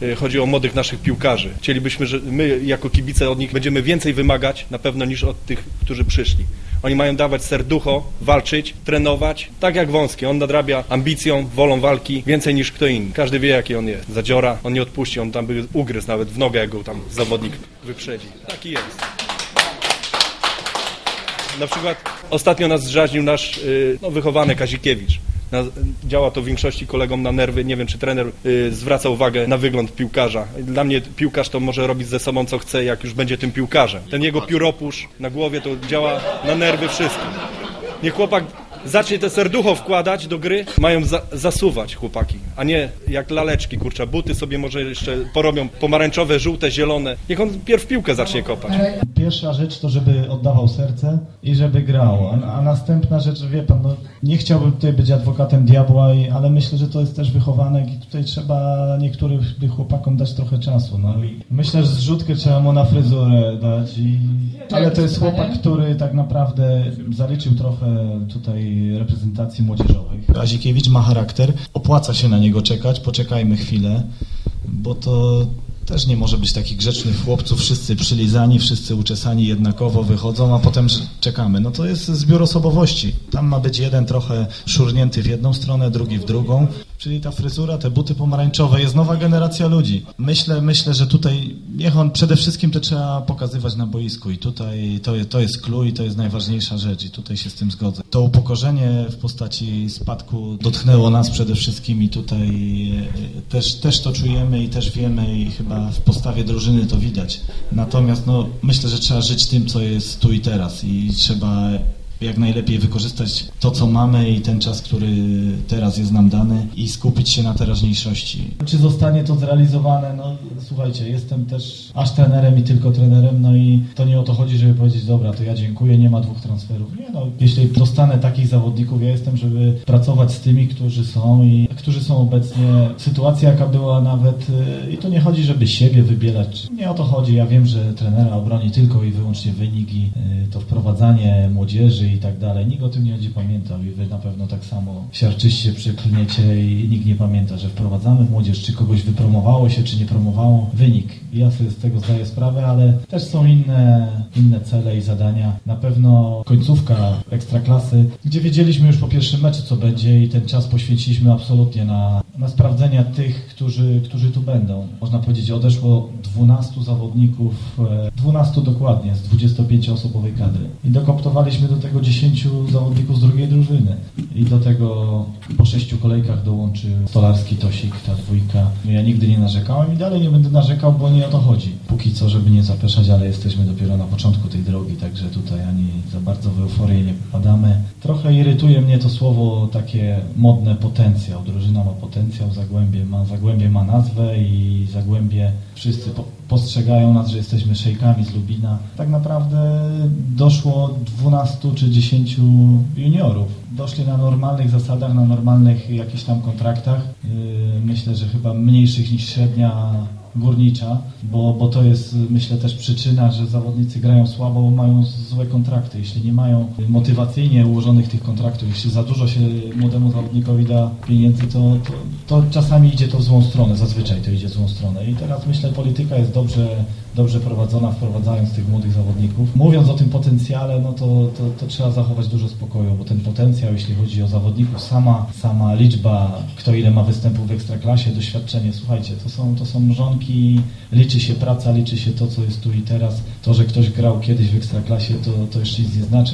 chodzi o młodych naszych piłkarzy. Chcielibyśmy, że my jako kibice od nich będziemy więcej wymagać na pewno niż od tych, którzy przyszli. Oni mają dawać serducho, walczyć, trenować, tak jak Wąski. On nadrabia ambicją, wolą walki więcej niż kto inny. Każdy wie, jaki on jest. Zadziora, on nie odpuści, on tam by ugryzł nawet w nogę, jak go tam zawodnik wyprzedzi. Taki jest. Na przykład ostatnio nas zdraźnił nasz wychowany Kazikiewicz. Działa to w większości kolegom na nerwy. Nie wiem, czy trener zwraca uwagę na wygląd piłkarza. Dla mnie piłkarz to może robić ze sobą, co chce, jak już będzie tym piłkarzem. Ten jego pióropusz na głowie to działa na nerwy wszystkim. Niech chłopak zacznie te serducho wkładać do gry, mają zasuwać chłopaki, a nie jak laleczki, kurczę, buty sobie może jeszcze porobią pomarańczowe, żółte, zielone. Niech on pierw piłkę zacznie kopać. Pierwsza rzecz to, żeby oddawał serce i żeby grał, a następna rzecz, wie pan, no, nie chciałbym tutaj być adwokatem diabła, ale myślę, że to jest też wychowanek i tutaj trzeba niektórym chłopakom dać trochę czasu. No i myślę, że zrzutkę trzeba mu na fryzurę dać, ale to jest chłopak, który tak naprawdę zaliczył trochę tutaj reprezentacji młodzieżowych. Kazikiewicz ma charakter, opłaca się na niego czekać, poczekajmy chwilę, bo to też nie może być takich grzecznych chłopców, wszyscy przylizani, wszyscy uczesani jednakowo wychodzą, a potem czekamy. No to jest zbiór osobowości. Tam ma być jeden trochę szurnięty w jedną stronę, drugi w drugą. Czyli ta fryzura, te buty pomarańczowe, jest nowa generacja ludzi. Myślę, że tutaj niech on przede wszystkim to trzeba pokazywać na boisku i tutaj to jest clue i to jest najważniejsza rzecz i tutaj się z tym zgodzę. To upokorzenie w postaci spadku dotknęło nas przede wszystkim i tutaj też to czujemy i też wiemy i chyba w postawie drużyny to widać. Natomiast myślę, że trzeba żyć tym, co jest tu i teraz i trzeba jak najlepiej wykorzystać to, co mamy i ten czas, który teraz jest nam dany i skupić się na teraźniejszości. Czy zostanie to zrealizowane? No słuchajcie, jestem też aż trenerem i tylko trenerem, i to nie o to chodzi, żeby powiedzieć, dobra, to ja dziękuję, nie ma 2 transferów. Nie, jeśli dostanę takich zawodników, ja jestem, żeby pracować z tymi, którzy są obecnie. Sytuacja, jaka była nawet, i to nie chodzi, żeby siebie wybierać. Nie o to chodzi, ja wiem, że trenera obroni tylko i wyłącznie wynik i to wprowadzanie młodzieży i tak dalej. Nikt o tym nie będzie pamiętał i wy na pewno tak samo siarczyście przyklniecie i nikt nie pamięta, że wprowadzamy w młodzież, czy kogoś wypromowało się, czy nie promowało. Wynik. Ja sobie z tego zdaję sprawę, ale też są inne cele i zadania. Na pewno końcówka Ekstraklasy, gdzie wiedzieliśmy już po pierwszym meczu, co będzie i ten czas poświęciliśmy absolutnie na sprawdzenia tych, którzy tu będą. Można powiedzieć, odeszło 12 zawodników, 12 dokładnie, z 25-osobowej kadry. I dokoptowaliśmy do tego 10 zawodników z drugiej drużyny. I do tego po 6 kolejkach dołączył Stolarski, Tosik, ta dwójka. Ja nigdy nie narzekałem i dalej nie będę narzekał, bo nie o to chodzi. Póki co, żeby nie zapeszać, ale jesteśmy dopiero na początku tej drogi, także tutaj ani za bardzo w euforię nie popadamy. Trochę irytuje mnie to słowo takie modne potencjał. Drużyna ma potencjał, Zagłębie ma nazwę i Zagłębie wszyscy postrzegają nas, że jesteśmy szejkami z Lubina. Tak naprawdę doszło 12 czy 10 juniorów. Doszli na normalnych zasadach, na normalnych jakichś tam kontraktach. Myślę, że chyba mniejszych niż średnia górnicza, bo to jest, myślę, też przyczyna, że zawodnicy grają słabo, bo mają złe kontrakty. Jeśli nie mają motywacyjnie ułożonych tych kontraktów, jeśli za dużo się młodemu zawodnikowi da pieniędzy, to czasami idzie to w złą stronę, zazwyczaj to idzie w złą stronę. I teraz myślę, polityka jest dobrze prowadzona, wprowadzając tych młodych zawodników. Mówiąc o tym potencjale, to trzeba zachować dużo spokoju, bo ten potencjał, jeśli chodzi o zawodników, sama liczba, kto ile ma występów w Ekstraklasie, doświadczenie, słuchajcie, to są mrzonki, liczy się praca, liczy się to, co jest tu i teraz. To, że ktoś grał kiedyś w Ekstraklasie, to jeszcze nic nie znaczy.